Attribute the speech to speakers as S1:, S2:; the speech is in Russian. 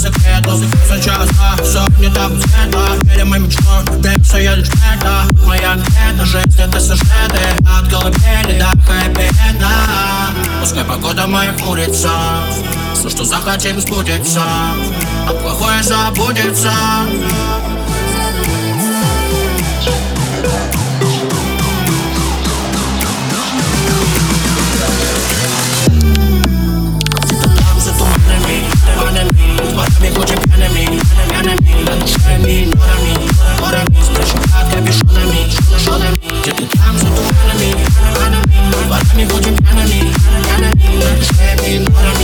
S1: секрету сейчас, все не так цвета. Верим моим мечтам, верим, что я лишь это. Моя где-то жизнь, это сюжеты. От колыбели до хэппи-энда. Пускай погода моих улицах, все, что захотим, сбудется, а плохое забудется. Глазами крутим пьяными, на душе миль, горами, спрячем под капюшонами, где-то там за туманами, глазами крутим пьяными, на душе миль,